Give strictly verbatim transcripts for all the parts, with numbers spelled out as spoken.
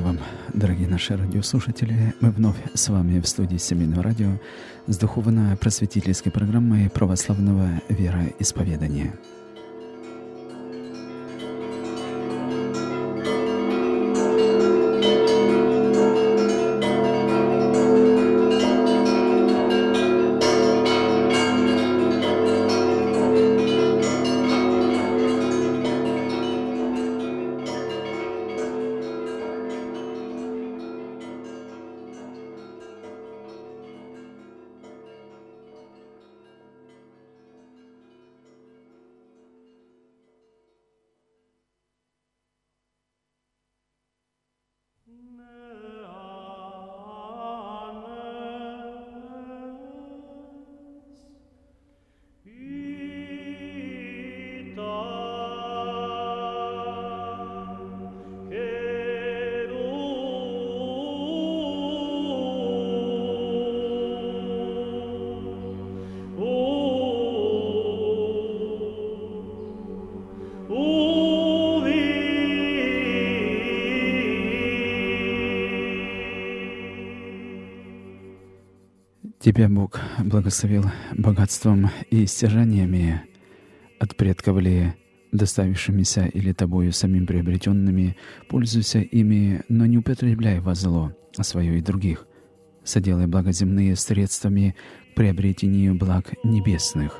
вам, дорогие наши радиослушатели. Мы вновь с вами в студии Семейного радио с духовно-просветительской программой православного вероисповедания. Тебя Бог благословил богатством и стяжаниями от предков ли, доставившимися или тобою самим приобретенными, пользуйся ими, но не употребляй во зло, а свое и других. Соделай благо земные средствами к приобретению благ небесных.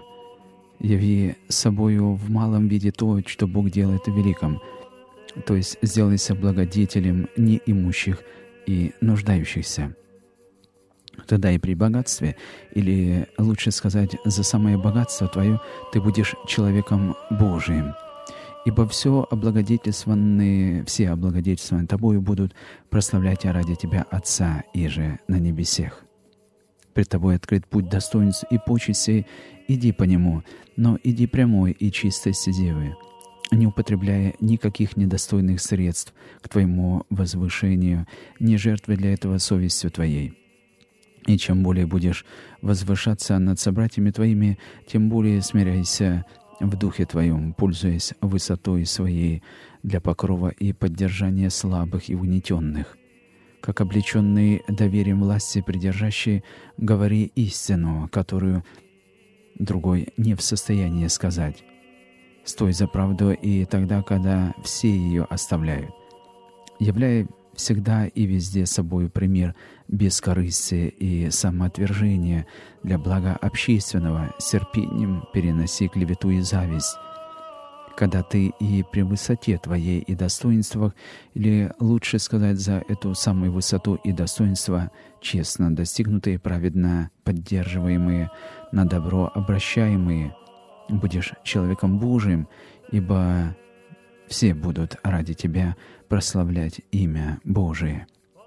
Яви собою в малом виде то, что Бог делает в великом, то есть сделайся благодетелем неимущих и нуждающихся. Тогда и при богатстве, или лучше сказать, за самое богатство твое, ты будешь человеком Божиим. Ибо все облагодетельствованные, все облагодетельствованные тобою будут прославлять ради тебя Отца и же на небесех. Пред тобой открыт путь достоинств и почестей, иди по нему, но иди прямой и чистой стезею, не употребляя никаких недостойных средств к твоему возвышению, не жертвуй для этого совестью твоей. И чем более будешь возвышаться над собратьями твоими, тем более смиряйся в духе твоем, пользуясь высотой своей для покрова и поддержания слабых и угнетенных. Как облеченный доверием власти придержащий, говори истину, которую другой не в состоянии сказать. Стой за правду и тогда, когда все ее оставляют. Являй всегда и везде собою пример бескорыстия и самоотвержения для блага общественного, с терпением переноси клевету и зависть. Когда ты и при высоте твоей и достоинствах, или лучше сказать, за эту самую высоту и достоинство, честно достигнутые, праведно поддерживаемые, на добро обращаемые, будешь человеком Божиим, ибо все будут ради тебя прославлять имя Божие.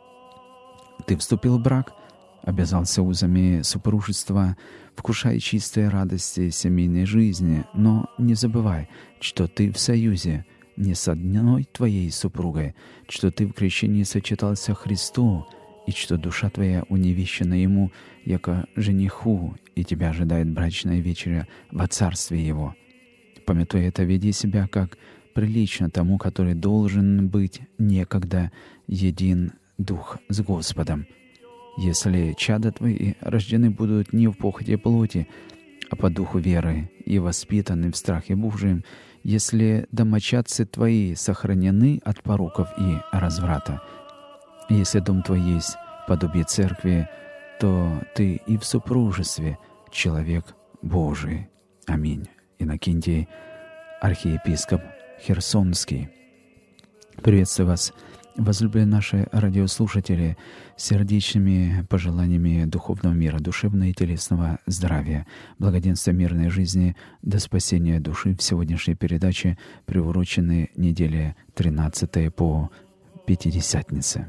Ты вступил в брак, обязался узами супружества, вкушай чистые радости семейной жизни, но не забывай, что ты в союзе не с одной твоей супругой, что ты в крещении сочетался Христу, и что душа твоя уневещена Ему, яко жениху, и тебя ожидает брачная вечеря во царстве Его. Памятуя это, веди себя как прилично тому, который должен быть некогда един дух с Господом. Если чада твои рождены будут не в похоти плоти, а по духу веры и воспитаны в страхе Божием, если домочадцы твои сохранены от пороков и разврата, если дом твой есть подобие церкви, то ты и в супружестве человек Божий. Аминь. Иннокентий, архиепископ Херсонский. Приветствую вас, возлюбленные наши радиослушатели, сердечными пожеланиями духовного мира, душевного и телесного здравия, благоденствия, мирной жизни до спасения души в сегодняшней передаче, приуроченной неделе тринадцатой по Пятидесятнице.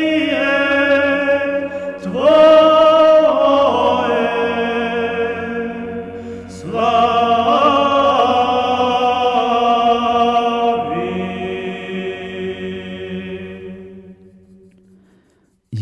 Твое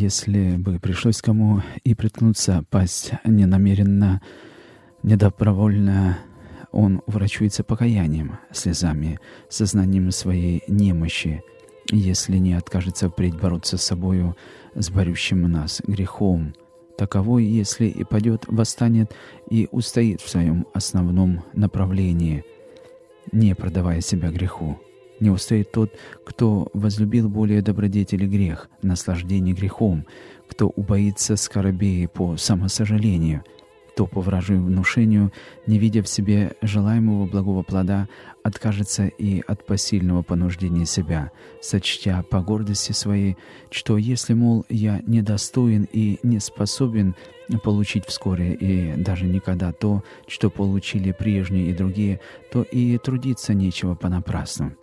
если бы пришлось кому и приткнуться, пасть ненамеренно, недобровольно, он врачуется покаянием, слезами, сознанием своей немощи, если не откажется впредь бороться с собою, с борющим нас грехом. Таковой, если и падет, восстанет и устоит в своем основном направлении, не продавая себя греху. Не устоит тот, кто возлюбил более добродетели грех, наслаждение грехом, кто убоится скорбей по самосожалению, кто по вражьему внушению, не видя в себе желаемого благого плода, откажется и от посильного понуждения себя, сочтя по гордости своей, что если, мол, я недостоин и не способен получить вскоре и даже никогда то, что получили прежние и другие, то и трудиться нечего понапрасну.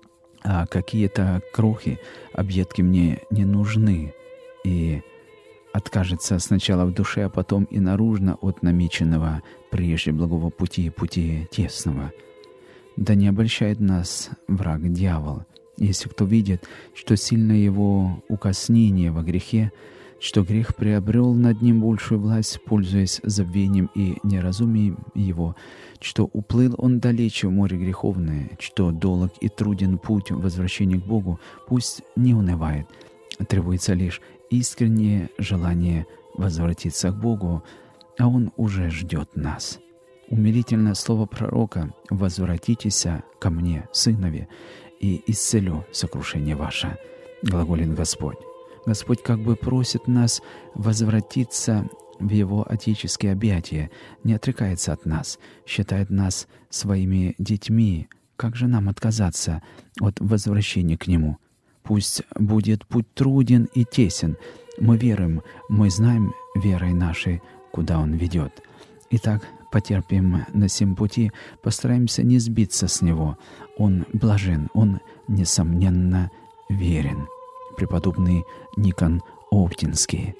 А какие-то крохи, объедки мне не нужны, и откажется сначала в душе, а потом и наружно от намеченного прежде благого пути, пути тесного. Да не обольщает нас враг дьявол, если кто видит, что сильно его укоснение во грехе, что грех приобрел над ним большую власть, пользуясь забвением и неразумием его, что уплыл он далече в море греховное, что долог и труден путь возвращения к Богу, пусть не унывает, требуется лишь искреннее желание возвратиться к Богу, а Он уже ждет нас. Умилительное слово пророка «Возвратитесь ко мне, сынове, и исцелю сокрушение ваше», глаголит Господь. Господь как бы просит нас возвратиться в Его отеческие объятия, не отрекается от нас, считает нас своими детьми. Как же нам отказаться от возвращения к Нему? Пусть будет путь труден и тесен. Мы веруем, мы знаем верой нашей, куда Он ведет. Итак, потерпим на сем пути, постараемся не сбиться с Него. Он блажен, Он, несомненно, верен. Преподобный Никон Оптинский.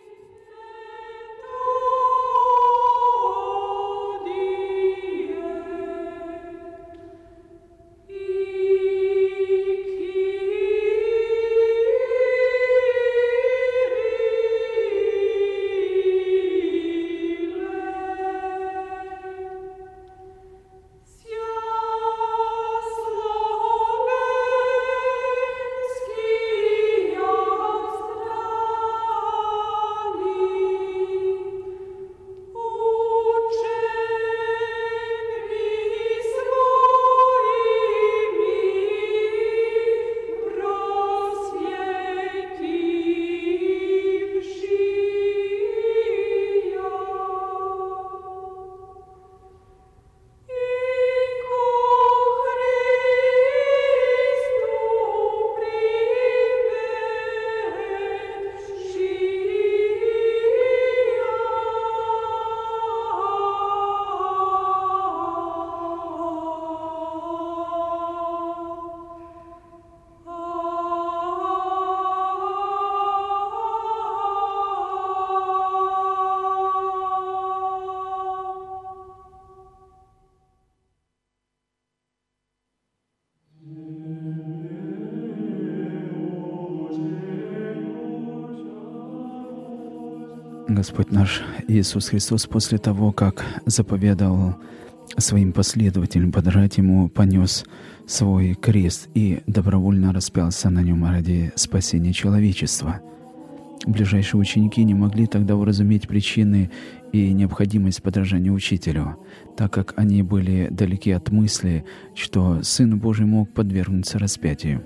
Господь наш Иисус Христос после того, как заповедал своим последователям подрать Ему, понес свой крест и добровольно распялся на нем ради спасения человечества. Ближайшие ученики не могли тогда уразуметь причины и необходимость подражания Учителю, так как они были далеки от мысли, что Сын Божий мог подвергнуться распятию.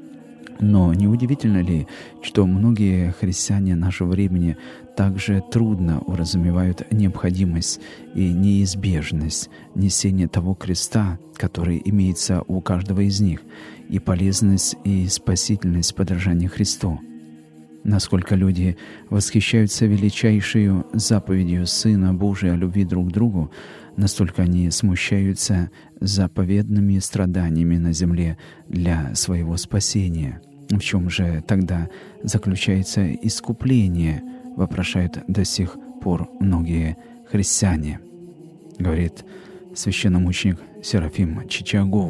Но неудивительно ли, что многие христиане нашего времени также трудно уразумевают необходимость и неизбежность несения того креста, который имеется у каждого из них, и полезность и спасительность подражания Христу? Насколько люди восхищаются величайшей заповедью Сына Божия о любви друг к другу, настолько они смущаются заповедными страданиями на земле для своего спасения. В чем же тогда заключается искупление, вопрошают до сих пор многие христиане, говорит священномученик Серафим Чичагов.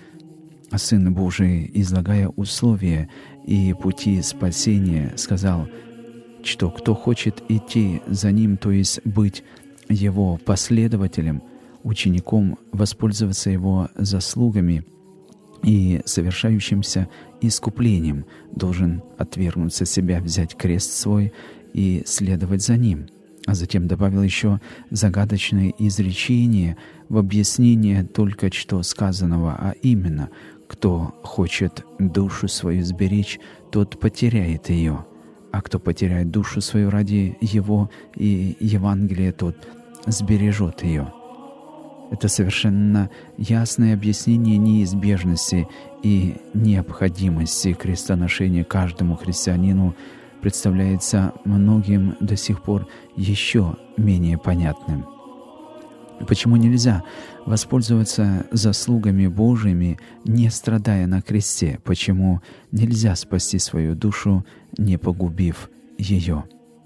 А Сын Божий, излагая условия и пути спасения, сказал: что кто хочет идти за Ним, то есть быть Его последователем, учеником, воспользоваться Его заслугами и совершающимся искуплением, должен отвергнуться себя, взять крест свой и следовать за Ним. А затем добавил еще загадочное изречение в объяснение только что сказанного, а именно: «Кто хочет душу свою сберечь, тот потеряет ее, а кто потеряет душу свою ради Его и Евангелия, тот сбережет ее». Это совершенно ясное объяснение неизбежности и необходимости крестоношения каждому христианину представляется многим до сих пор еще менее понятным. Почему нельзя воспользоваться заслугами Божьими, не страдая на кресте? Почему нельзя спасти свою душу, не погубив ее?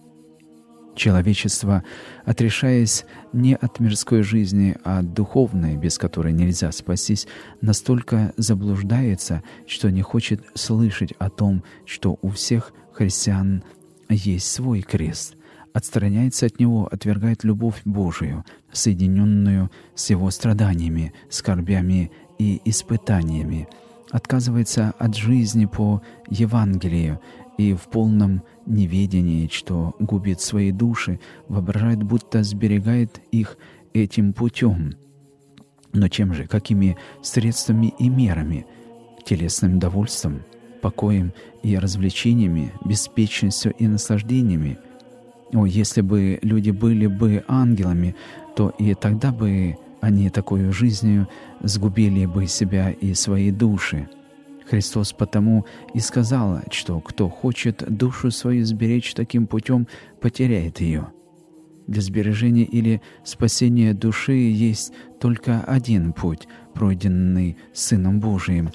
Человечество, отрешаясь не от мирской жизни, а от духовной, без которой нельзя спастись, настолько заблуждается, что не хочет слышать о том, что у всех христиан есть свой крест, отстраняется от него, отвергает любовь Божию, соединенную с Его страданиями, скорбями и испытаниями, отказывается от жизни по Евангелию и в полном неведении, что губит свои души, воображает, будто сберегает их этим путем. Но чем же, какими средствами и мерами? Телесным довольством, покоем и развлечениями, беспечностью и наслаждениями? О, если бы люди были бы ангелами, то и тогда бы они такой жизнью сгубили бы себя и свои души. Христос потому и сказал, что кто хочет душу свою сберечь таким путем, потеряет ее. Для сбережения или спасения души есть только один путь, пройденный Сыном Божиим,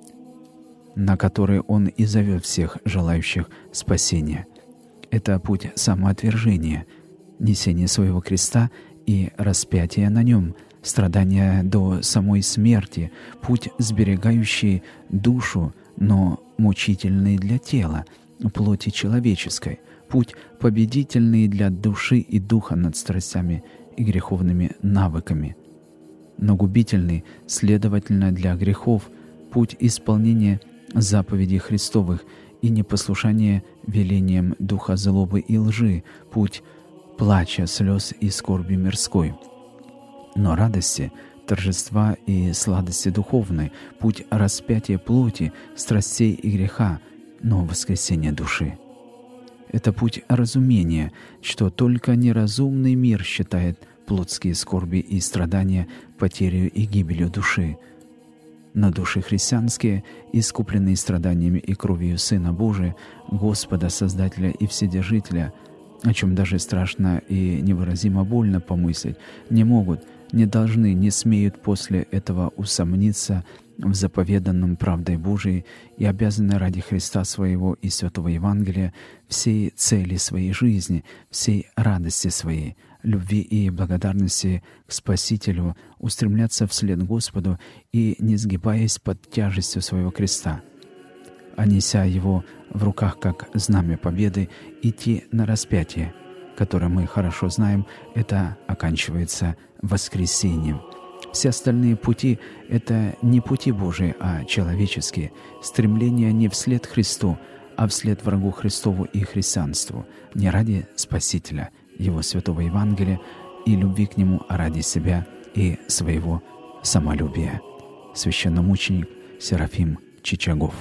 на который Он и зовет всех желающих спасения. Это путь самоотвержения, несения своего креста и распятия на нем, страдания до самой смерти, путь, сберегающий душу, но мучительный для тела, плоти человеческой, путь, победительный для души и духа над страстями и греховными навыками, но губительный, следовательно, для грехов, путь исполнения заповедей Христовых и непослушания велениям духа злобы и лжи, путь плача, слез и скорби мирской, но радости, торжества и сладости духовной, путь распятия плоти, страстей и греха, но воскресения души. Это путь разумения, что только неразумный мир считает плотские скорби и страдания потерей и гибелью души. Но души христианские, искупленные страданиями и кровью Сына Божия, Господа, Создателя и Вседержителя, о чем даже страшно и невыразимо больно помыслить, не могут, не должны, не смеют после этого усомниться в заповеданном правдой Божией и обязаны ради Христа Своего и Святого Евангелия всей цели своей жизни, всей радости своей, любви и благодарности к Спасителю устремляться вслед Господу и, не сгибаясь под тяжестью своего креста, а неся его в руках как знамя победы, идти на распятие, которое мы хорошо знаем, это оканчивается воскресением. Все остальные пути — это не пути Божии, а человеческие, стремления не вслед Христу, а вслед врагу Христову и христианству, не ради Спасителя, Его святого Евангелия и любви к Нему, а ради себя и своего самолюбия. Священномученик Серафим Чичагов.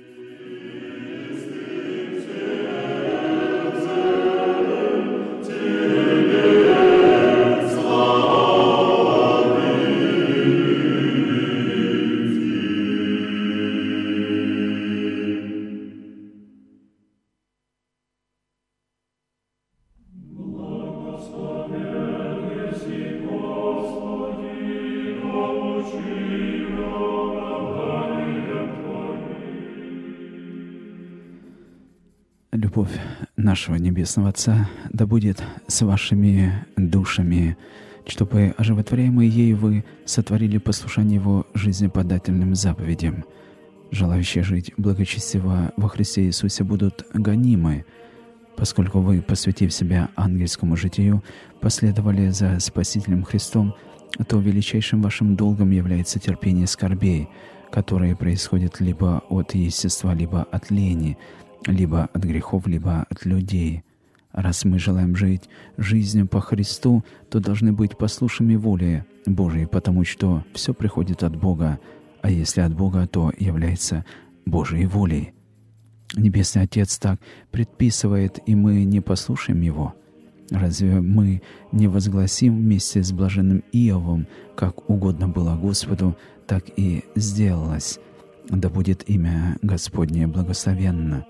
Любовь нашего Небесного Отца да будет с вашими душами, чтобы, оживотворяемые ею, вы сотворили послушание Его жизнеподательным заповедям. Желающие жить благочестиво во Христе Иисусе будут гонимы, поскольку вы, посвятив себя ангельскому житию, последовали за Спасителем Христом, то величайшим вашим долгом является терпение скорбей, которые происходят либо от естества, либо от лени, либо от грехов, либо от людей. Раз мы желаем жить жизнью по Христу, то должны быть послушными воле Божией, потому что все приходит от Бога, а если от Бога, то является Божьей волей. Небесный Отец так предписывает, и мы не послушаем Его. Разве мы не возгласим вместе с блаженным Иовом, как угодно было Господу, так и сделалось? Да будет имя Господне благословенно.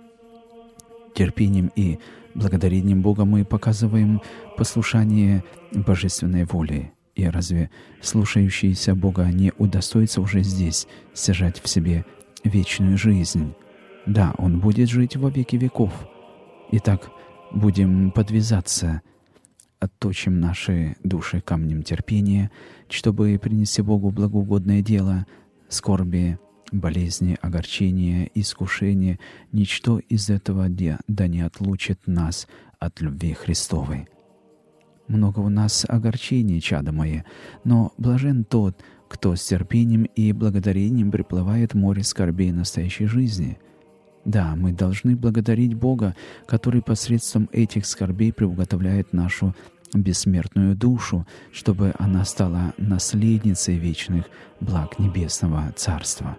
Терпением и благодарением Бога мы показываем послушание божественной воле. И разве слушающиеся Бога не удостоится уже здесь сажать в себе вечную жизнь? Да, Он будет жить во веки веков. Итак, будем подвязаться, отточим наши души камнем терпения, чтобы принести Богу благоугодное дело, скорби, болезни, огорчения, искушения. Ничто из этого да не отлучит нас от любви Христовой. Много у нас огорчений, чадо мои, но блажен тот, кто с терпением и благодарением приплывает в море скорбей настоящей жизни. Да, мы должны благодарить Бога, который посредством этих скорбей приуготовляет нашу бессмертную душу, чтобы она стала наследницей вечных благ Небесного Царства.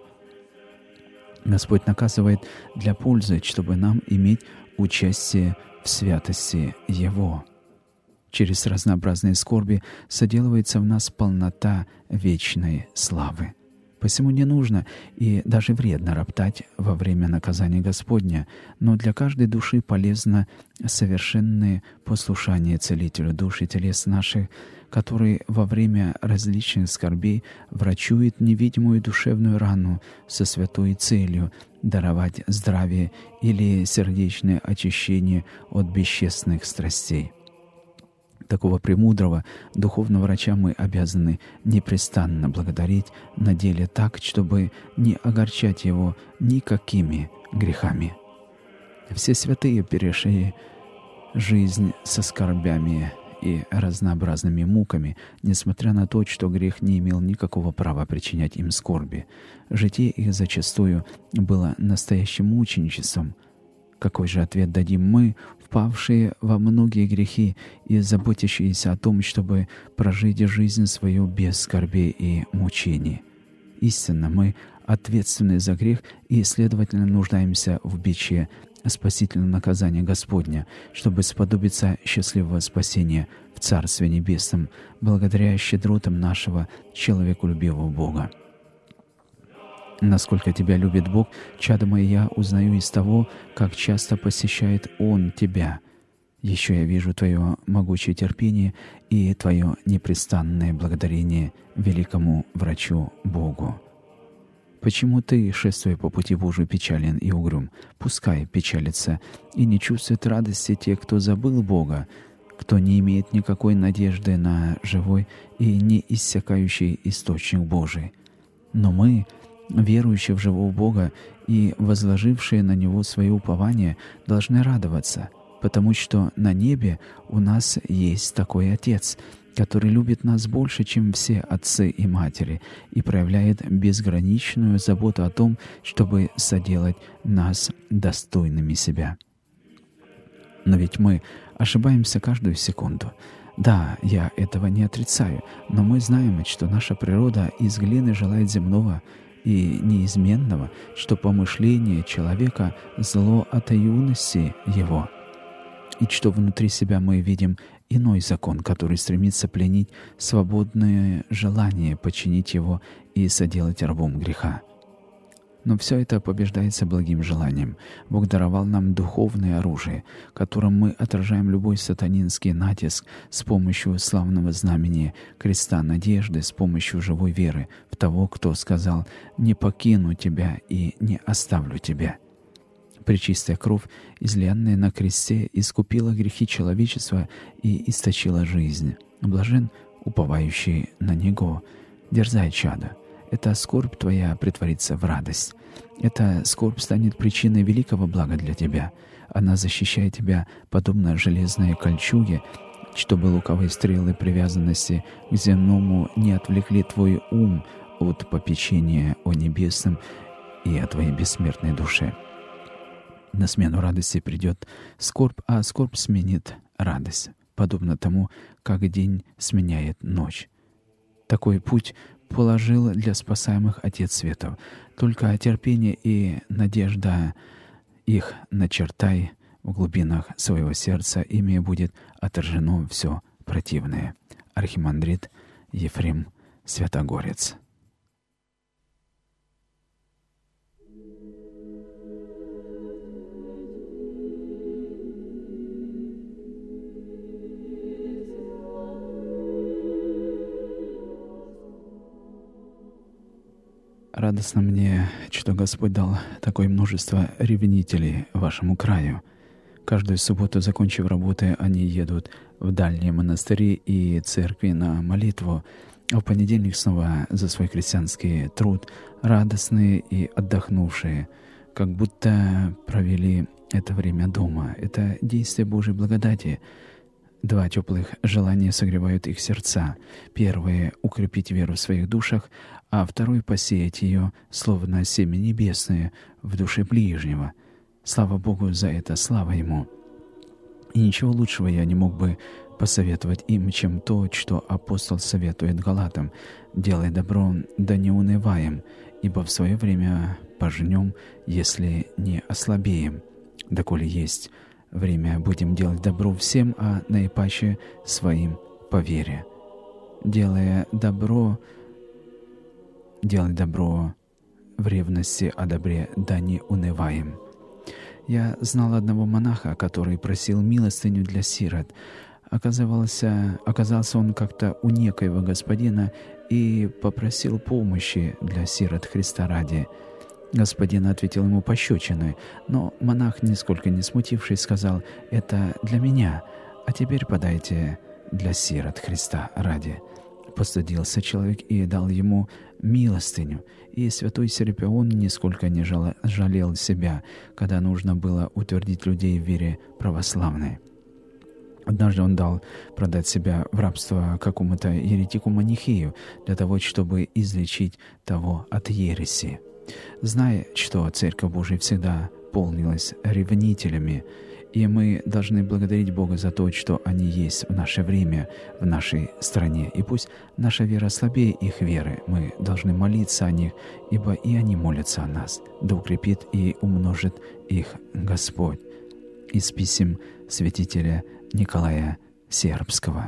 Господь наказывает для пользы, чтобы нам иметь участие в святости Его. Через разнообразные скорби соделывается в нас полнота вечной славы. Посему не нужно и даже вредно роптать во время наказания Господня, но для каждой души полезно совершенное послушание Целителю душ и телес наших, который во время различных скорбей врачует невидимую душевную рану со святой целью даровать здравие или сердечное очищение от бесчестных страстей. Такого премудрого духовного врача мы обязаны непрестанно благодарить на деле так, чтобы не огорчать его никакими грехами. Все святые перешли жизнь со скорбями и разнообразными муками, несмотря на то, что грех не имел никакого права причинять им скорби. Житие их зачастую было настоящим мученичеством. Какой же ответ дадим мы, впавшие во многие грехи и заботящиеся о том, чтобы прожить жизнь свою без скорбей и мучений? Истинно, мы ответственны за грех и, следовательно, нуждаемся в биче спасительного наказания Господня, чтобы сподобиться счастливого спасения в Царстве Небесном, благодаря щедротам нашего человеколюбивого Бога. Насколько тебя любит Бог, чадо мое, я узнаю из того, как часто посещает Он тебя. Еще я вижу твое могучее терпение и твое непрестанное благодарение великому врачу Богу. Почему ты, шествуя по пути Божию, печален и угрюм? Пускай печалится и не чувствует радости те, кто забыл Бога, кто не имеет никакой надежды на живой и неиссякающий источник Божий. Но мы, верующие в живого Бога и возложившие на Него свое упование, должны радоваться, потому что на небе у нас есть такой Отец, который любит нас больше, чем все отцы и матери, и проявляет безграничную заботу о том, чтобы соделать нас достойными себя. Но ведь мы ошибаемся каждую секунду. Да, я этого не отрицаю, но мы знаем, что наша природа из глины желает земного и неизменного, что помышление человека — зло от юности его, и что внутри себя мы видим иной закон, который стремится пленить свободное желание подчинить его и соделать рабом греха. Но все это побеждается благим желанием. Бог даровал нам духовное оружие, которым мы отражаем любой сатанинский натиск с помощью славного знамения креста надежды, с помощью живой веры в того, кто сказал: «Не покину тебя и не оставлю тебя». Пречистая кровь, излиянная на кресте, искупила грехи человечества и источила жизнь. Блажен уповающий на Него. Дерзай, чадо. Эта скорбь твоя претворится в радость. Эта скорбь станет причиной великого блага для тебя. Она защищает тебя, подобно железной кольчуге, чтобы луковые стрелы привязанности к земному не отвлекли твой ум от попечения о небесном и о твоей бессмертной душе. На смену радости придет скорбь, а скорбь сменит радость, подобно тому, как день сменяет ночь. Такой путь положил для спасаемых Отец Светов. Только терпение и надежда их начертай в глубинах своего сердца, ими будет отражено все противное. Архимандрит Ефрем Святогорец. Радостно мне, что Господь дал такое множество ревнителей вашему краю. Каждую субботу, закончив работы, они едут в дальние монастыри и церкви на молитву, а в понедельник снова за свой христианский труд, радостные и отдохнувшие, как будто провели это время дома. Это действие Божьей благодати. Два теплых желания согревают их сердца. Первое — укрепить веру в своих душах, а второе — посеять ее, словно семя небесное, в душе ближнего. Слава Богу за это, слава Ему. И ничего лучшего я не мог бы посоветовать им, чем то, что апостол советует галатам: «Делай добро, да не унываем, ибо в свое время пожнем, если не ослабеем. Доколе есть время, будем делать добро всем, а наипаче своим по вере. Делая добро, делай добро в ревности о добре, да не унываем». Я знал одного монаха, который просил милостыню для сирот. Оказывался, оказался он как-то у некоего господина и попросил помощи для сирот Христа ради. Господин ответил ему пощечиной, но монах, нисколько не смутившись, сказал: «Это для меня, а теперь подайте для сирот Христа ради». Постыдился человек и дал ему милостыню, и святой Серапион нисколько не жалел себя, когда нужно было утвердить людей в вере православной. Однажды он дал продать себя в рабство какому-то еретику-манихею для того, чтобы излечить того от ереси. Зная, что Церковь Божия всегда полнилась ревнителями, и мы должны благодарить Бога за то, что они есть в наше время, в нашей стране. И пусть наша вера слабее их веры, мы должны молиться о них, ибо и они молятся о нас. Да укрепит и умножит их Господь. Из писем святителя Николая Сербского.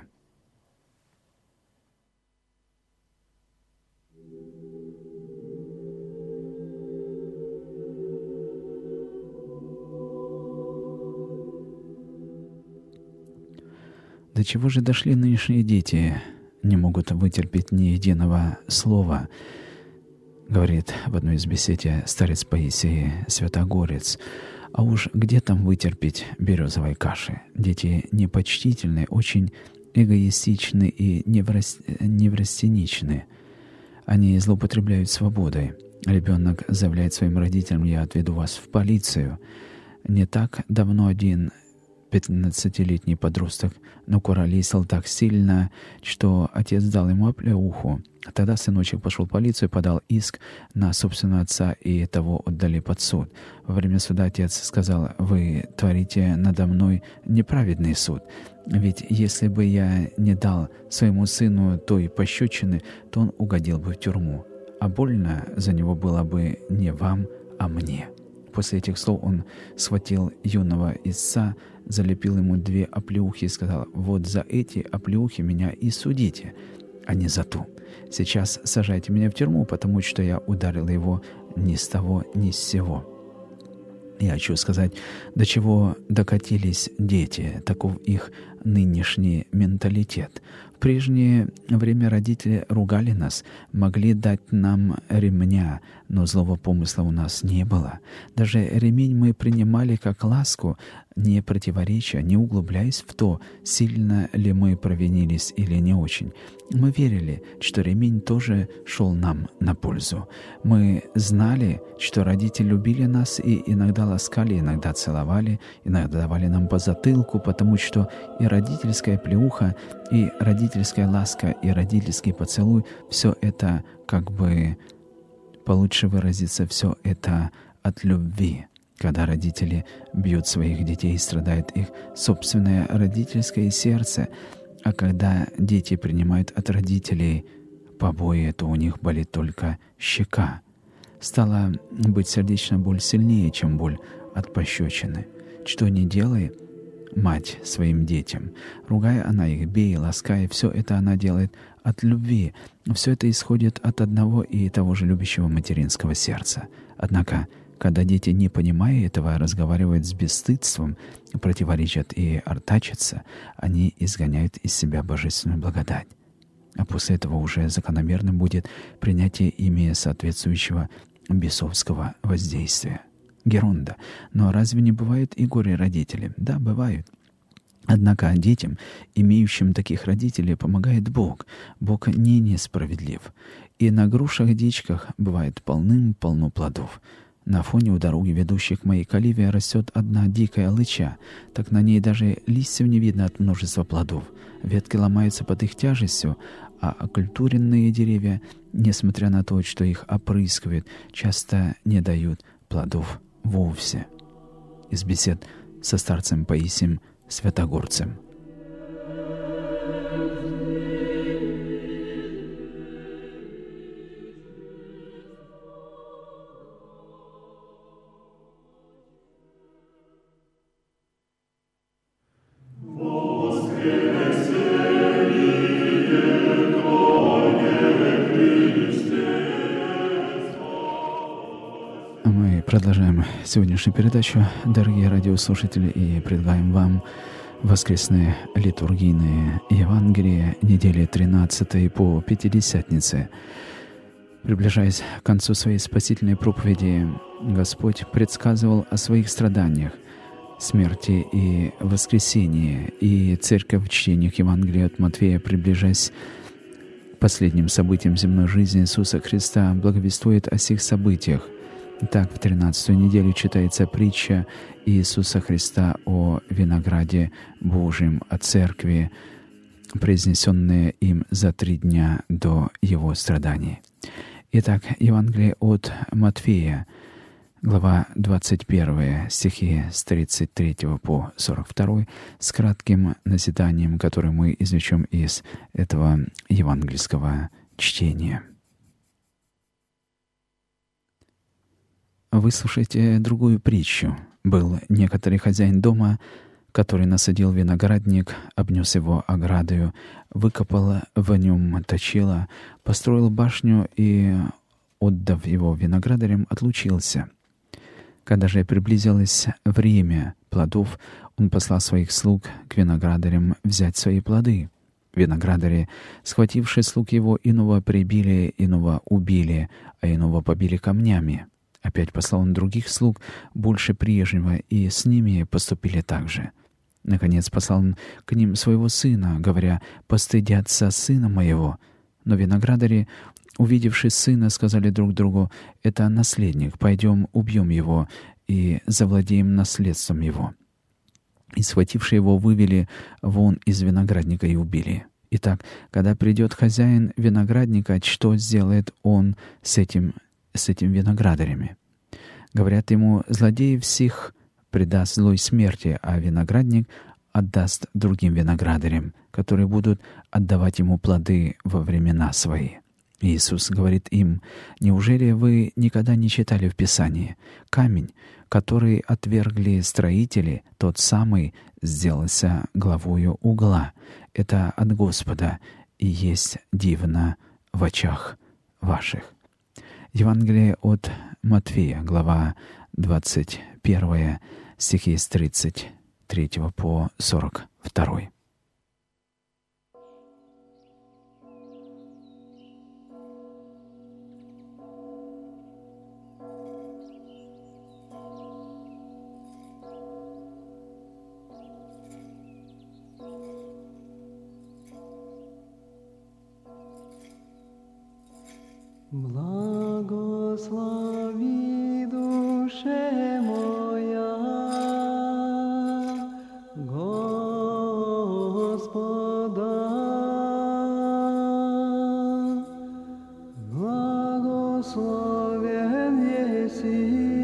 До чего же дошли нынешние дети? Не могут вытерпеть ни единого слова, говорит в одной из бесед старец Паисий Святогорец. А уж где там вытерпеть березовой каши? Дети непочтительны, очень эгоистичны и неврас... неврастеничны. Они злоупотребляют свободой. Ребенок заявляет своим родителям: «Я отведу вас в полицию». Не так давно один пятнадцатилетний подросток накуролесил так сильно, что отец дал ему оплеуху. Тогда сыночек пошел в полицию, подал иск на собственного отца, и того отдали под суд. Во время суда отец сказал: «Вы творите надо мной неправедный суд. Ведь если бы я не дал своему сыну той пощечины, то он угодил бы в тюрьму. А больно за него было бы не вам, а мне». После этих слов он схватил юного истца, залепил ему две оплеухи и сказал: «Вот за эти оплеухи меня и судите, а не за ту. Сейчас сажайте меня в тюрьму, потому что я ударил его ни с того, ни с сего». Я хочу сказать, до чего докатились дети, таков их нынешний менталитет. В прежнее время родители ругали нас, могли дать нам ремня, но злого помысла у нас не было. Даже ремень мы принимали как ласку, не противоречия, не углубляясь в то, сильно ли мы провинились или не очень. Мы верили, что ремень тоже шел нам на пользу. Мы знали, что родители любили нас и иногда ласкали, иногда целовали, иногда давали нам по затылку, потому что и родительская плеуха, и родительская ласка, и родительский поцелуй — все это, как бы получше выразиться, все это от любви. Когда родители бьют своих детей, страдает их собственное родительское сердце, а когда дети принимают от родителей побои, то у них болит только щека. Стала быть сердечная боль сильнее, чем боль от пощечины. Что ни делай, мать своим детям, ругая она их, бей, лаская, все это она делает от любви. Все это исходит от одного и того же любящего материнского сердца. Однако, когда дети, не понимая этого, разговаривают с бесстыдством, противоречат и артачатся, они изгоняют из себя божественную благодать. А после этого уже закономерным будет принятие ими соответствующего бесовского воздействия. Геронда. Но разве не бывают и горе-родители? Да, бывают. Однако детям, имеющим таких родителей, помогает Бог. Бог не несправедлив. И на грушах-дичках бывает полным-полно плодов. На фоне у дороги, ведущей к моей каливе, растет одна дикая лыча. Так на ней даже листьев не видно от множества плодов. Ветки ломаются под их тяжестью, а окультуренные деревья, несмотря на то, что их опрыскивают, часто не дают плодов вовсе. Из бесед со старцем Паисием Святогорцем. Продолжаем сегодняшнюю передачу, дорогие радиослушатели, и предлагаем вам воскресные литургийные Евангелия недели тринадцатой по Пятидесятнице. Приближаясь к концу своей спасительной проповеди, Господь предсказывал о своих страданиях, смерти и воскресении, и Церковь в чтениях Евангелия от Матфея, приближаясь к последним событиям земной жизни Иисуса Христа, благовествует о сих событиях. Так, в тринадцатую неделю читается притча Иисуса Христа о винограде Божьем, о церкви, произнесенная им за три дня до его страданий. Итак, Евангелие от Матфея, глава двадцать первая, стихи с тридцать третьего по сорок второй, с кратким назиданием, которое мы извлечем из этого евангельского чтения. Выслушайте другую притчу. Был некоторый хозяин дома, который насадил виноградник, обнес его оградою, выкопал в нем точило, построил башню и, отдав его виноградарям, отлучился. Когда же приблизилось время плодов, он послал своих слуг к виноградарям взять свои плоды. Виноградари, схватившие слуг его, иного прибили, иного убили, а иного побили камнями. Опять послал он других слуг, больше прежнего, и с ними поступили так же. Наконец послал он к ним своего сына, говоря: «Постыдятся сына моего». Но виноградари, увидевши сына, сказали друг другу: «Это наследник, пойдем убьем его и завладеем наследством его». И, схвативши его, вывели вон из виноградника и убили. Итак, когда придет хозяин виноградника, что сделает он с этим с этим виноградарями? Говорят ему: злодей всех предаст злой смерти, а виноградник отдаст другим виноградарям, которые будут отдавать ему плоды во времена свои. Иисус говорит им: неужели вы никогда не читали в Писании? Камень, который отвергли строители, тот самый сделался главою угла. Это от Господа и есть дивно в очах ваших. Евангелие от Матфея, глава двадцать первая, стихи с тридцать третьего по сорок второй. Благослови, душе моя, Господа, благословен еси.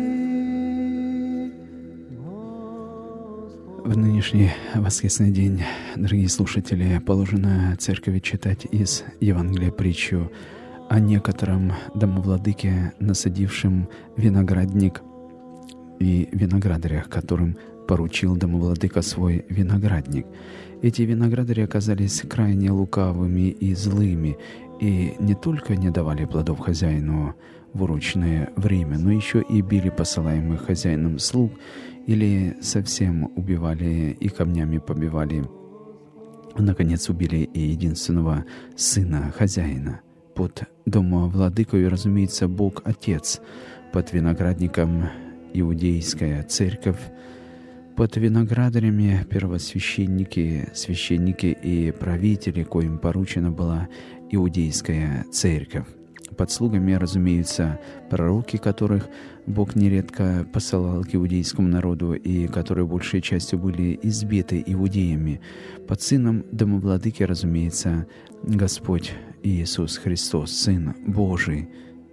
В нынешний воскресный день, дорогие слушатели, положено церкви читать из Евангелия притчу о некотором домовладыке, насадившем виноградник, и виноградарях, которым поручил домовладыка свой виноградник. Эти виноградари оказались крайне лукавыми и злыми, и не только не давали плодов хозяину в урочное время, но еще и били посылаемых хозяином слуг или совсем убивали и камнями побивали. Наконец убили и единственного сына хозяина. Под домовладыкою, разумеется, Бог Отец, под виноградником иудейская церковь, под виноградарями первосвященники, священники и правители, коим поручена была иудейская церковь. Под слугами, разумеются, пророки, которых Бог нередко посылал к иудейскому народу и которые большей частью были избиты иудеями. Под сыном домовладыки, разумеется, Господь Иисус Христос, Сын Божий.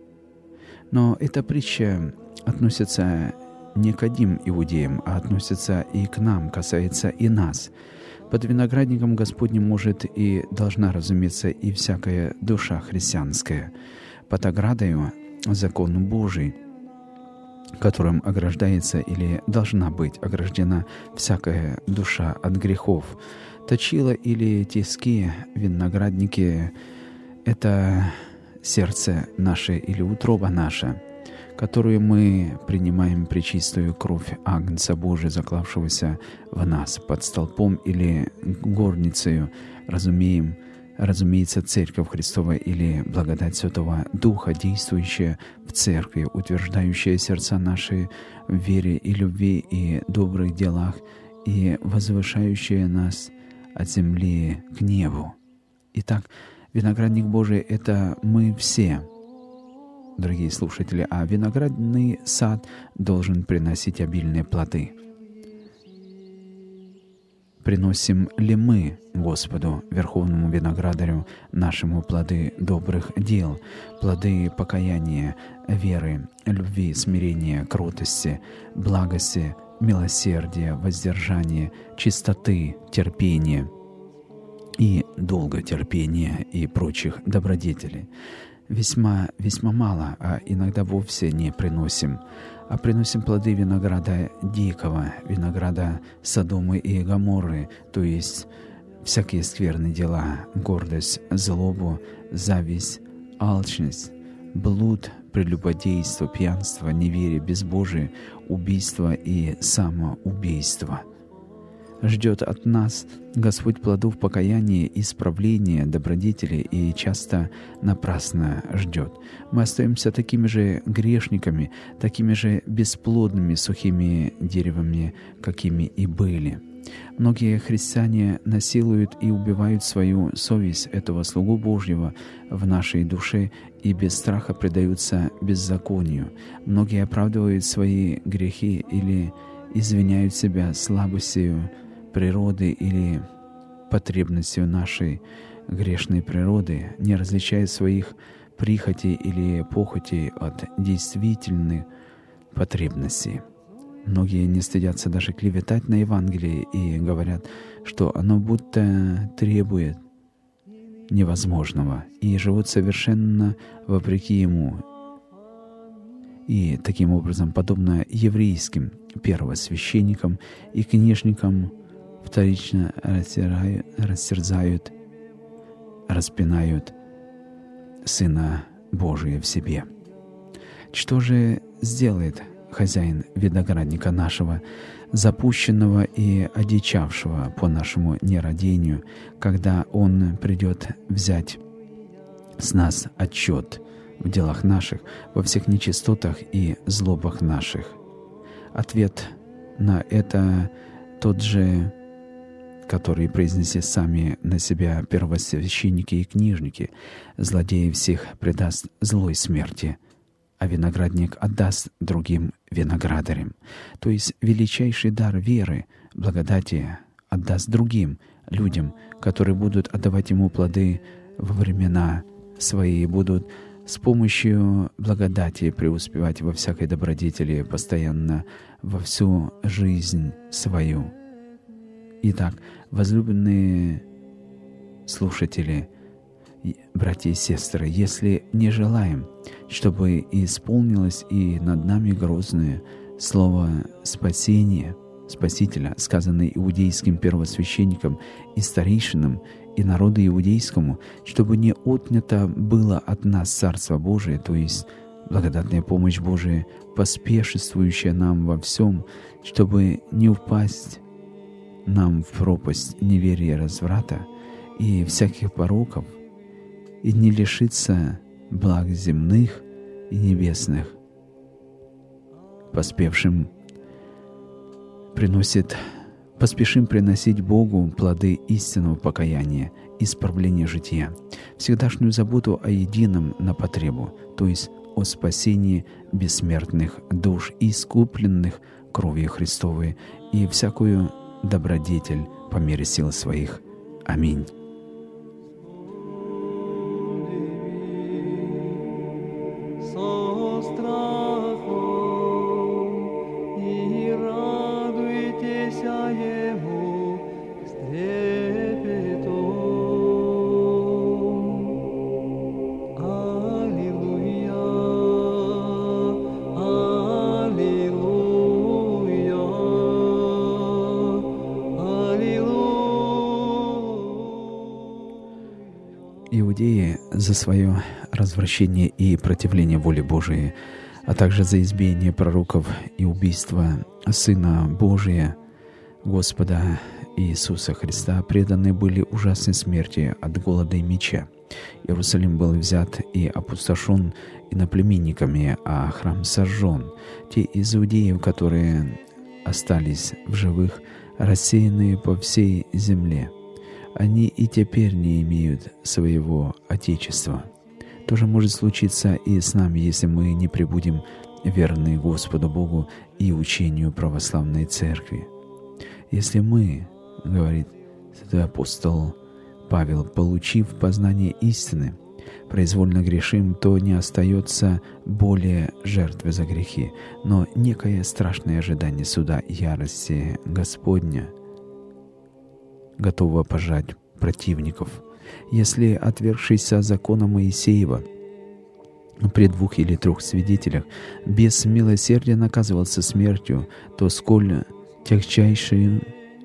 Но эта притча относится не к одним иудеям, а относится и к нам, касается и нас. Под виноградником Господним может и должна разуметься и всякая душа христианская. Под оградою закон Божий, которым ограждается или должна быть ограждена всякая душа от грехов. Точила или тиски, виноградники — это сердце наше или утроба наша, которую мы принимаем пречистую кровь Агнца Божия, заклавшегося в нас. Под столпом или горницею разумеем, разумеется, Церковь Христова или благодать Святого Духа, действующая в Церкви, утверждающая сердца наши в вере и любви и добрых делах и возвышающая нас от земли к небу. Итак, виноградник Божий — это мы все, дорогие слушатели, а виноградный сад должен приносить обильные плоды. Приносим ли мы Господу, Верховному Виноградарю, нашему плоды добрых дел, плоды покаяния, веры, любви, смирения, кротости, благости, милосердия, воздержания, чистоты, терпения и долготерпения и прочих добродетелей? Весьма, весьма мало, а иногда вовсе не приносим, а приносим плоды винограда дикого, винограда Содомы и Гоморры, то есть всякие скверные дела, гордость, злобу, зависть, алчность, блуд, прелюбодейство, пьянство, неверие, безбожие, убийство и самоубийство. Ждет от нас Господь плодов покаяния, исправления, добродетели, и часто напрасно ждет. Мы остаемся такими же грешниками, такими же бесплодными сухими деревами, какими и были. Многие христиане насилуют и убивают свою совесть, этого слугу Божьего, в нашей душе и без страха предаются беззаконию. Многие оправдывают свои грехи или извиняют себя слабостью природы или потребностью нашей грешной природы, не различая своих прихотей или похотей от действительных потребностей. Многие не стыдятся даже клеветать на Евангелие и говорят, что оно будто требует невозможного, и живут совершенно вопреки ему. И таким образом, подобно еврейским первосвященникам и книжникам, вторично рассерзают, рассерзают, распинают Сына Божия в себе. Что же сделает хозяин виноградника нашего, запущенного и одичавшего по нашему нерадению, когда он придет взять с нас отчет в делах наших, во всех нечистотах и злобах наших? Ответ на это тот же, которые произнесли сами на себя первосвященники и книжники, злодеи всех предаст злой смерти, а виноградник отдаст другим виноградарям. То есть величайший дар веры, благодати отдаст другим людям, которые будут отдавать Ему плоды во времена свои, будут с помощью благодати преуспевать во всякой добродетели постоянно во всю жизнь свою. Итак, возлюбленные слушатели, братья и сестры, если не желаем, чтобы исполнилось и над нами грозное слово спасения, Спасителя, сказанное иудейским первосвященникам и старейшинам, и народу иудейскому, чтобы не отнято было от нас Царство Божие, то есть благодатная помощь Божия, поспешествующая нам во всем, чтобы не упасть нам в пропасть неверия, разврата и всяких пороков, и не лишиться благ земных и небесных. Поспевшим приносит, поспешим приносить Богу плоды истинного покаяния, исправления жития, всегдашнюю заботу о едином на потребу, то есть о спасении бессмертных душ, искупленных кровью Христовой, и всякую добродетель по мере сил своих. Аминь. Иудеи за свое развращение и противление воле Божией, а также за избиение пророков и убийство Сына Божия, Господа Иисуса Христа, преданы были ужасной смерти от голода и меча. Иерусалим был взят и опустошен иноплеменниками, а храм сожжен. Те из иудеев, которые остались в живых, рассеянные по всей земле, они и теперь не имеют своего Отечества. То же может случиться и с нами, если мы не пребудем верны Господу Богу и учению православной Церкви. Если мы, говорит святой апостол Павел, получив познание истины, произвольно грешим, то не остается более жертвы за грехи, но некое страшное ожидание суда ярости Господня, готово пожать противников. Если, отвергшийся закона Моисеева, при двух или трех свидетелях без милосердия наказывался смертью, то сколь тягчайшим,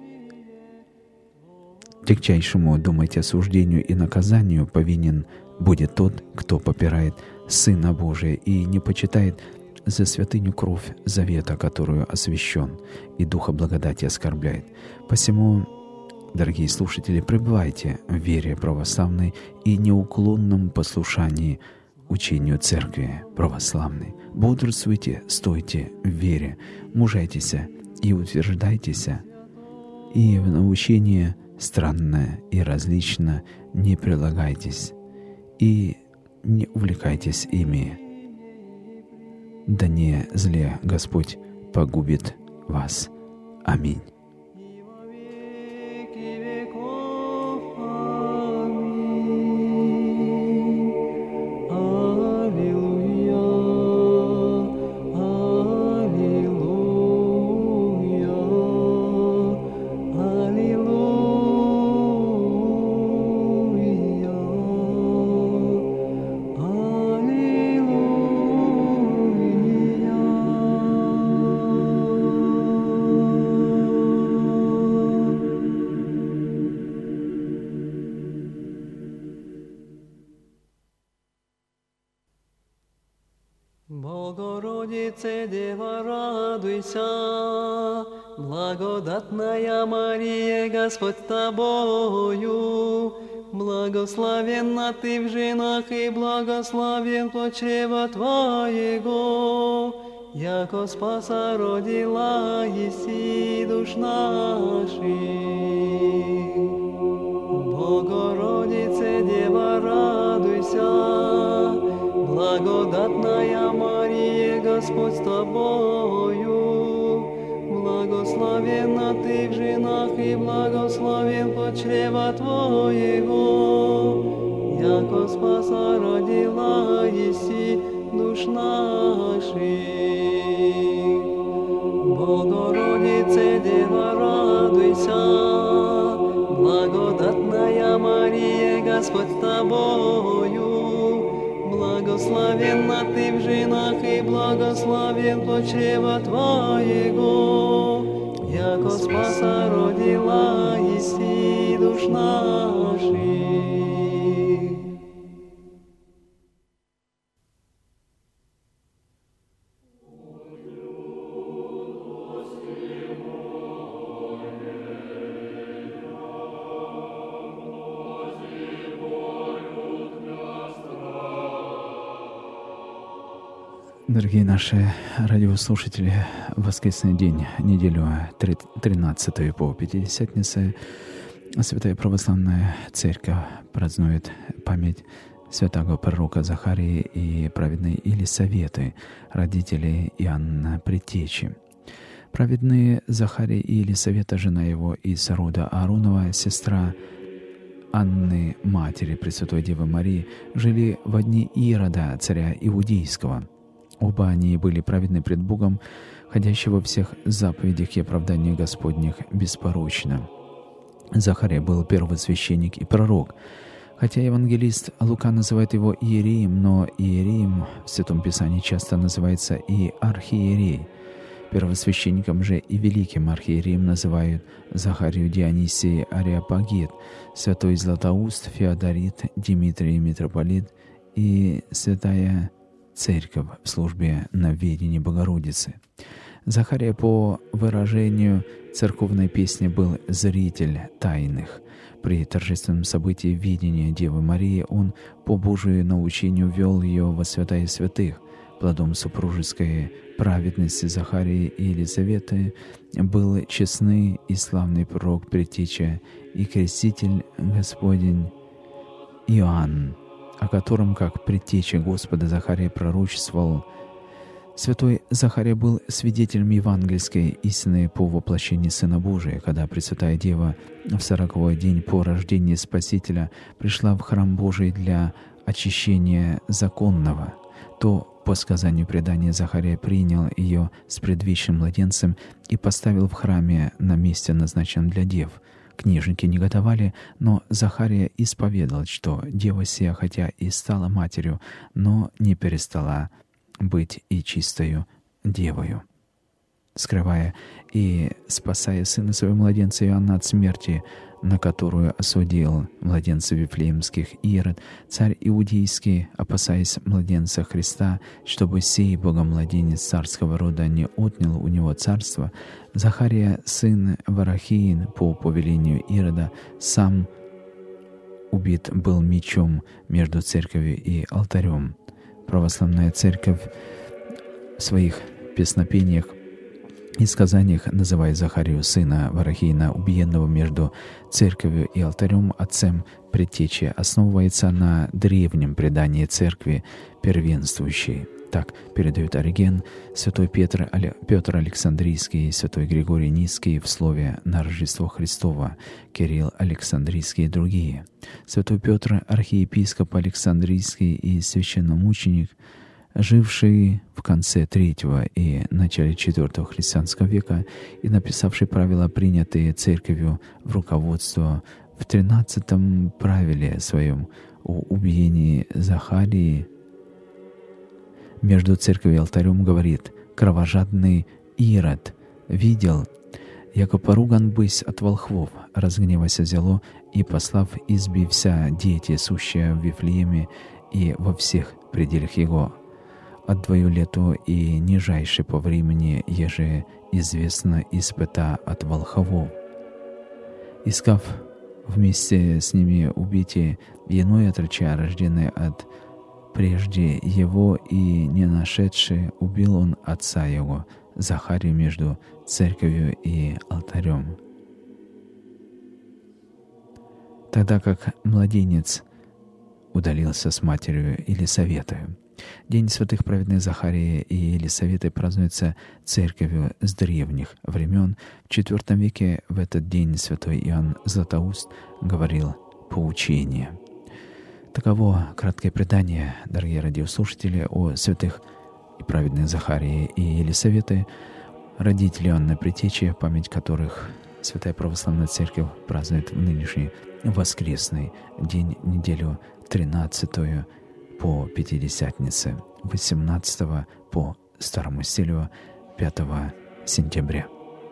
тягчайшему, думайте, осуждению и наказанию повинен будет тот, кто попирает Сына Божия и не почитает за святыню кровь завета, которую освящен, и духа благодати оскорбляет. Посему, дорогие слушатели, пребывайте в вере православной и неуклонном послушании учению Церкви православной. Бодрствуйте, стойте в вере, мужайтесь и утверждайтесь, и в научение странное и различно не прилагайтесь, и не увлекайтесь ими. Да не зле Господь погубит вас. Аминь. Богородице, Дева, радуйся, благодатная Мария, Господь с тобою, благословенна ты в женах, и благословен плод чрева твоего, яко спаса родила еси душ наших. Богородице, Дева, радуйся, благодатная Мария, Господь с тобою. Благословенна ты в женах, и благословен плод чрева твоего, яко спаса родила еси душ наших. Богородице, Дева, радуйся, благодатная Мария, Господь с тобою. Благословенна ты в женах, и благословен плод чрева твоего, яко спаса родила еси душ наших. Дорогие наши радиослушатели, воскресный день, неделю тринадцатую по Пятидесятнице, Святая Православная Церковь празднует память святого пророка Захарии и праведной Елисаветы, родителей Иоанна Предтечи. Праведные Захарий и Елисавета, жена его из рода Ааронова, сестра Анны, матери Пресвятой Девы Марии, жили в дни Ирода, царя Иудейского. Оба они были праведны пред Богом, ходящего во всех заповедях и оправданиях Господних беспорочно. Захария был первосвященник и пророк. Хотя евангелист Лука называет его иереем, но иереем в Святом Писании часто называется и архиерей. Первосвященником же и великим архиереем называют Захарию Дионисий Ареопагит, святой Златоуст, Феодорит, Димитрий Митрополит и святая Церковь в службе на ведении Богородицы. Захария, по выражению церковной песни, был зритель тайных. При торжественном событии видения Девы Марии он по Божию научению ввел ее во святая святых. Плодом супружеской праведности Захарии и Елизаветы был честный и славный пророк, предтеча и креститель Господень Иоанн, о котором, как предтеча Господа, Захария пророчествовал. Святой Захария был свидетелем евангельской истины по воплощении Сына Божия, когда Пресвятая Дева в сороковой день по рождении Спасителя пришла в храм Божий для очищения законного, то, по сказанию предания, Захария принял ее с предвечным младенцем и поставил в храме на месте, назначенном для дев. Книжники негодовали, но Захария исповедал, что дева сия, хотя и стала матерью, но не перестала быть и чистою девою. Скрывая и спасая сына своего младенца Иоанна от смерти, на которую осудил младенца Вифлеемских Ирод, царь Иудейский, опасаясь младенца Христа, чтобы сей богомладенец царского рода не отнял у него царство, Захария, сын Варахиин, по повелению Ирода, сам убит был мечом между церковью и алтарем. Православная Церковь в своих песнопениях и сказаниях называет Захарию, сына Варахиина, убиенного между церковью и алтарем, отцем предтечи, основывается на древнем предании церкви первенствующей. Так передают Ориген, святой Петр, Петр Александрийский, святой Григорий Низкий в слове «На Рождество Христово», Кирилл Александрийский и другие. Святой Петр, архиепископ Александрийский и священномученик, живший в конце третьего и начале четвертого христианского века и написавший правила, принятые церковью в руководство в тринадцатом правиле своем о убиении Захарии между церковью и алтарем, говорит: «Кровожадный Ирод видел, яко поруган бысь от волхвов, разгневася взяло, и, послав, избився дети, сущие в Вифлееме и во всех пределах его, от двою лету и нижайше по времени, еже известно испыта от волхвов. Искав вместе с ними убитие иное отроча, рожденное от прежде его, и, не нашедший, убил он отца его, Захарию, между церковью и алтарем. Тогда как младенец удалился с матерью Елисаветою. День святых праведных Захария и Елисаветы празднуется церковью с древних времен. В четвертом веке в этот день святой Иоанн Златоуст говорил поучение. Таково краткое предание, дорогие радиослушатели, о святых и праведных Захарии и Елисаветы, родители Иоанна Предтечи, память которых Святая Православная Церковь празднует в нынешний воскресный день, неделю тринадцатую по Пятидесятнице, восемнадцатого по Старому стилю, пятого сентября.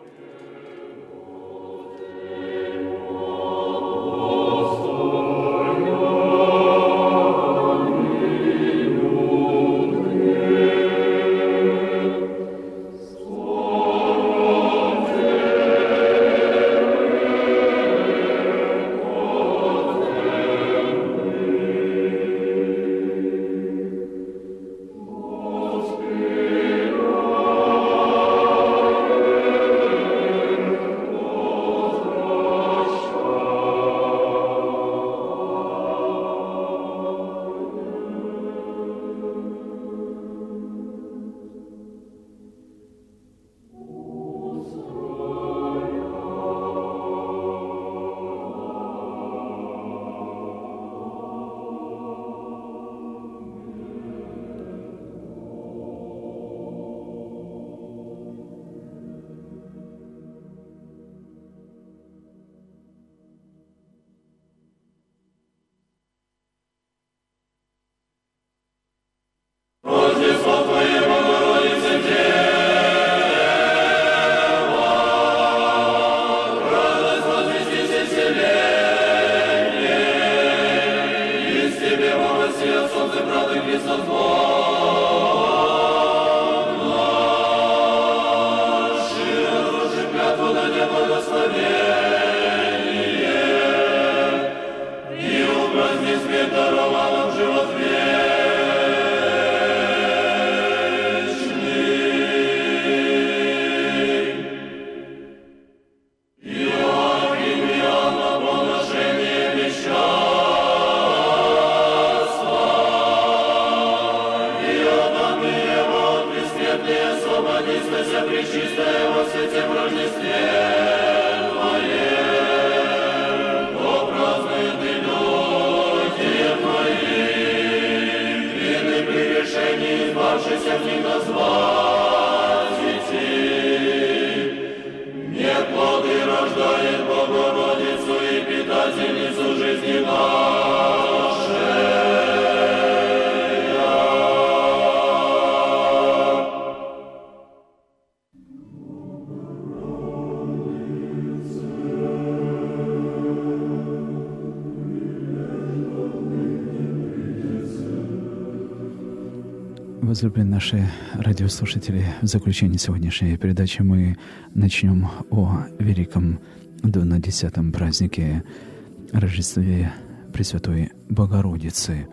Возлюбленные наши радиослушатели, в заключении сегодняшней передачи мы начнем о великом двунадесятом празднике Рождестве Пресвятой Богородицы,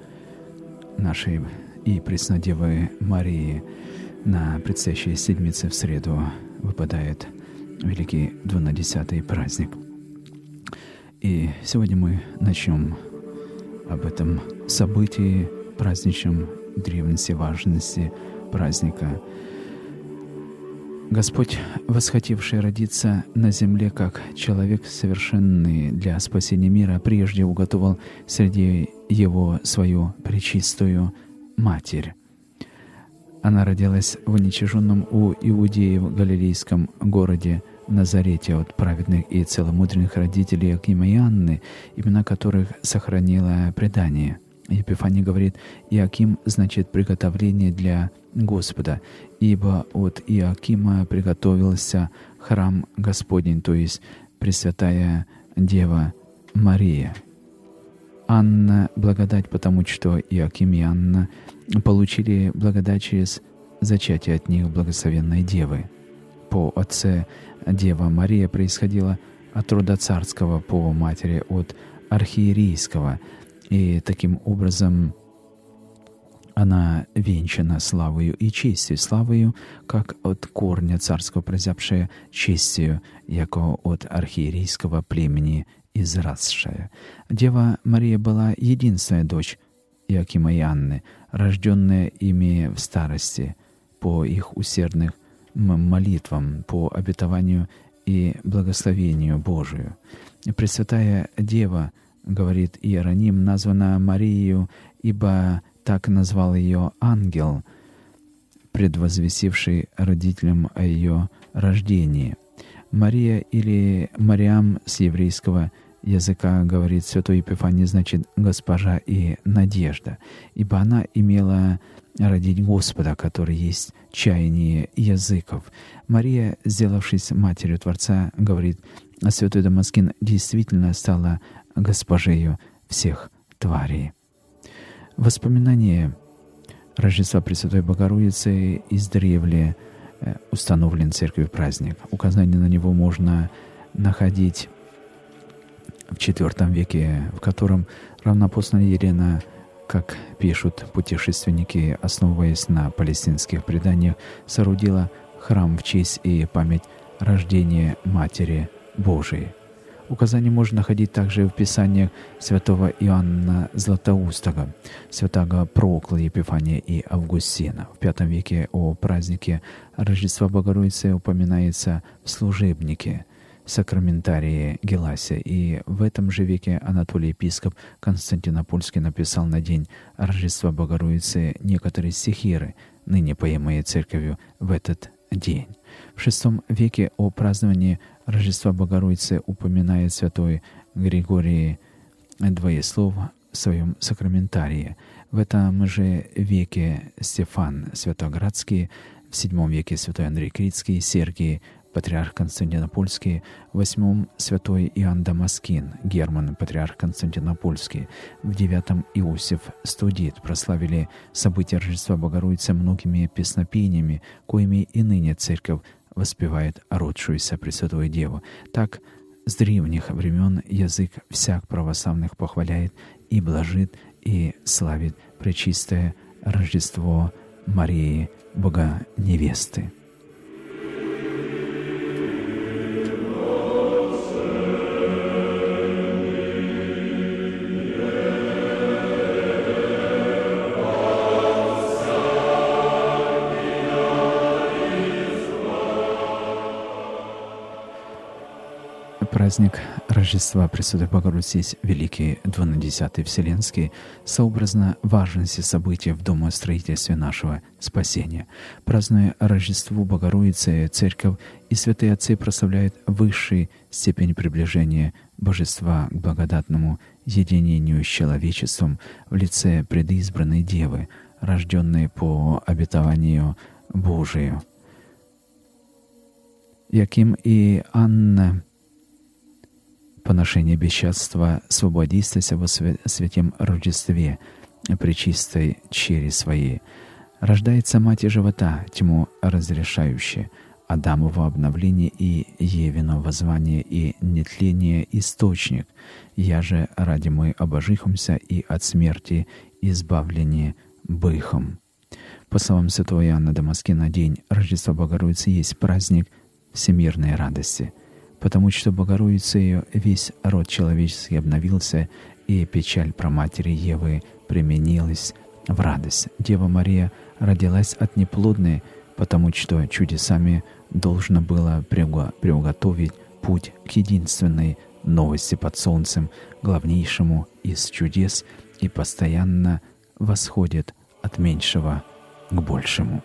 нашей и Преснодевы Марии. На предстоящей седмице в среду выпадает великий двунадесятый праздник. И сегодня мы начнем об этом событии праздничном, древности, важности праздника. Господь, восхотевший родиться на земле как человек совершенный для спасения мира, прежде уготовал среди его свою пречистую Матерь. Она родилась в уничиженном у иудеев галилейском городе Назарете от праведных и целомудренных родителей Иоакима и Анны, имена которых сохранило предание. Епифаний говорит: Иоаким значит приготовление для Господа, ибо от Иоакима приготовился храм Господень, то есть Пресвятая Дева Мария. Анна — благодать, потому что Иоаким и Анна получили благодать через зачатие от них благословенной Девы. По отце Дева Мария происходила от рода царского, по матери от архиерейского, и таким образом Она венчана славою и честью, славою, как от корня царского прозябшая, честью, яко от архиерейского племени израсшая. Дева Мария была единственная дочь Иоакима и Анны, рожденная ими в старости, по их усердных молитвам, по обетованию и благословению Божию. Пресвятая Дева, говорит Иероним, названа Марией, ибо так назвал ее ангел, предвозвестивший родителям о ее рождении. Мария или Мариам с еврейского языка, говорит святой Епифаний, значит «госпожа» и «надежда», ибо она имела родить Господа, который есть чаяние языков. Мария, сделавшись матерью Творца, говорит святой Дамаскин, действительно стала госпожею всех тварей. Воспоминание Рождества Пресвятой Богородицы издревле установлен церковью праздник. Указание на него можно находить в четвёртом веке, в котором равноапостольная Елена, как пишут путешественники, основываясь на палестинских преданиях, соорудила храм в честь и память рождения Матери Божией. Указание можно находить также в писаниях святого Иоанна Златоустого, святого Прокла, Епифания и Августина. В пятом веке о празднике Рождества Богородицы упоминается в служебнике Сакраментарии Геласия, и в этом же веке Анатолий епископ Константинопольский написал на день Рождества Богородицы некоторые стихиры, ныне поемые церковью в этот день. В шестом веке о праздновании Рождества Богородицы упоминает святой Григорий Двоеслов в своем Сакраментарии. В этом же веке Стефан Святоградский, в седьмом веке святой Андрей Критский, Сергий патриарх Константинопольский, в восьмом святой Иоанн Дамаскин, Герман патриарх Константинопольский, в девятом Иосиф Студит прославили события Рождества Богородицы многими песнопениями, коими и ныне церковь воспевает родшуюся Пресвятую Деву. Так, с древних времен язык всяк православных похваляет и блажит и славит пречистое Рождество Марии, Бога невесты. Праздник Рождества Пресвятой Богородицы есть великий двунадесятый Вселенский, сообразно важности события в домостроительстве нашего спасения. Празднуя Рождество Богородицы, Церковь и святые отцы прославляют высшую степень приближения Божества к благодатному единению с человечеством в лице предизбранной Девы, рожденной по обетованию Божию. Яким и Анна поношение бесчадства свободистася во святем Рождестве пречистой чери своей. Рождается мать живота, тьму разрешающая, Адамово обновление и Евино воззвание и нетление источник, я же ради мы обожихомся и от смерти избавление быхом. По словам святого Иоанна Дамаскина, день Рождества Богородицы есть праздник всемирной радости, потому что Богородицею весь род человеческий обновился, и печаль праматери Евы применилась в радость. Дева Мария родилась от неплодной, потому что чудесами должно было приуготовить путь к единственной новости под солнцем, главнейшему из чудес, и постоянно восходит от меньшего к большему.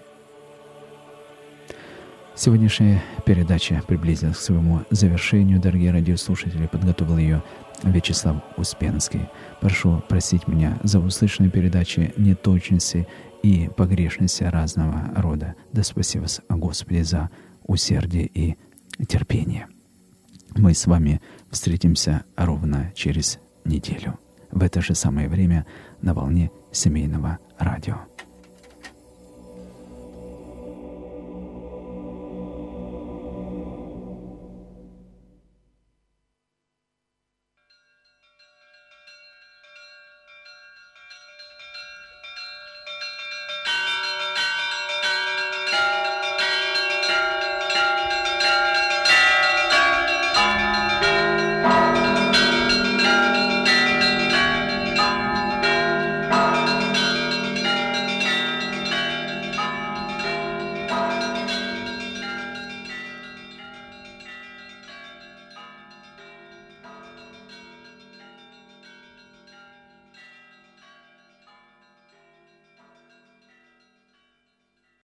Сегодняшняя передача приблизилась к своему завершению. Дорогие радиослушатели, подготовил ее Вячеслав Успенский. Прошу простить меня за услышанные передачи, неточности и погрешности разного рода. Да спаси вас, Господи, за усердие и терпение. Мы с вами встретимся ровно через неделю. В это же самое время на волне семейного радио.